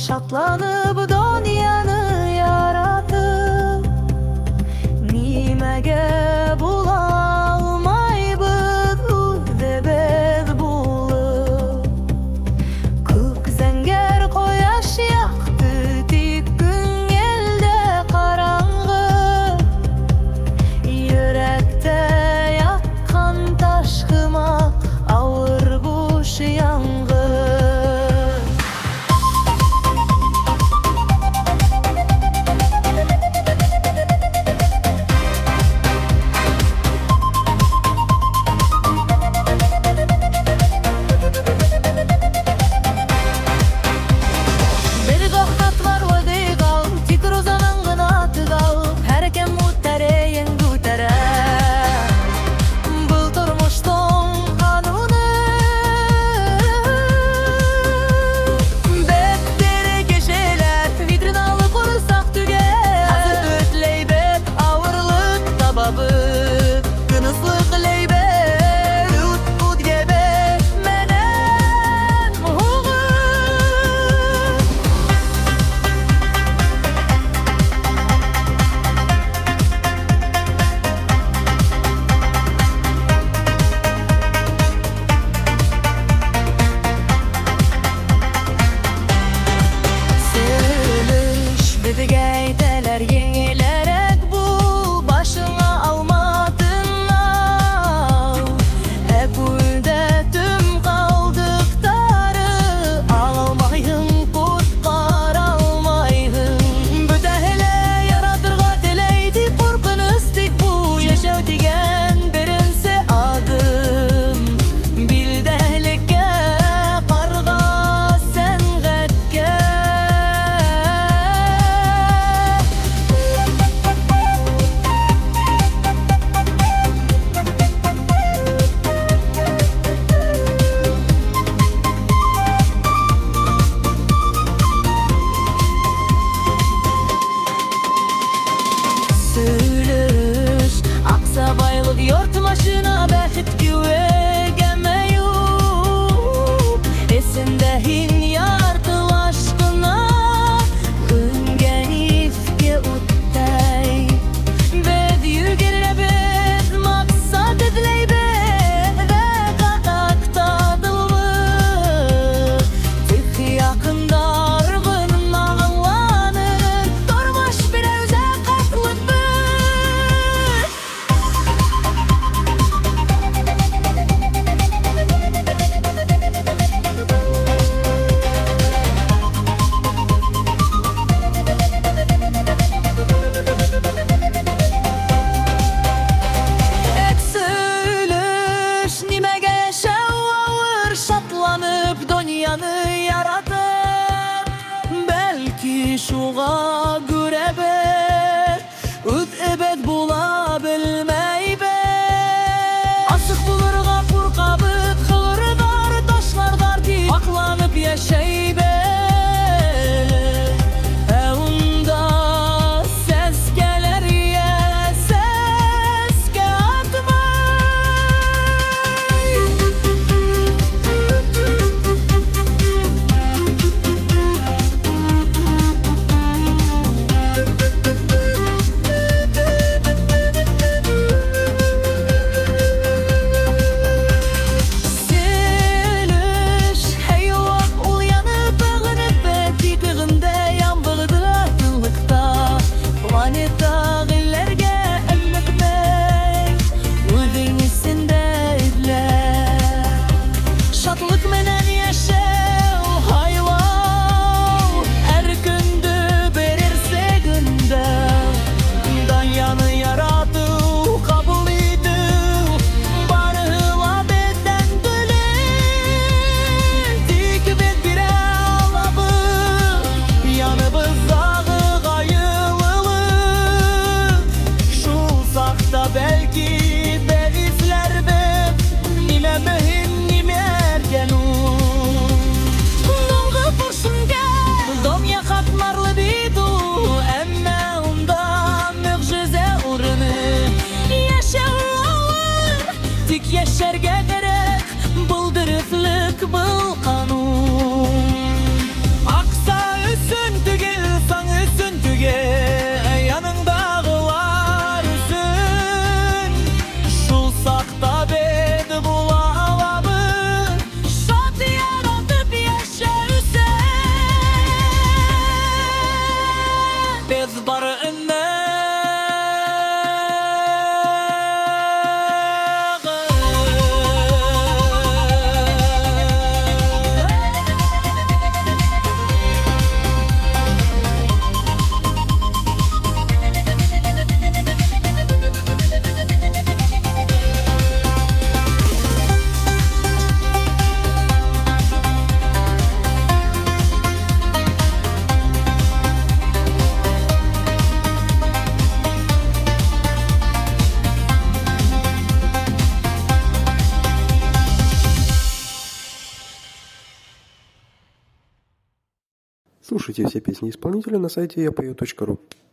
Şatlanıp dünyаны yaratıp Nimege bula almayбыз Үзебез bulup Көк зәңгәр кояш яқты Тик күн елде караңгы Йөрәктә яккан ташкыма Авыр буш яңгы Yort başına bәхет güvegemeюп Esinde hin yartılаш кына Күнгән ифке уттай Бед югеребез максат эзләйбез Вә катактадылбыз Тик якындар гына аңланып Тормыш берәүзә катлыкбыз Şatlanıp dünyаны yaratır Belki şuğa görebet Üz ebed bula bilmeybet Asık bulurga kurkabıt Kılırdar taşlardar deyip Aklanıp yaşaybet Unda ses geler ya Seske atmay Слушайте все песни исполнителя на сайте yapою.ru.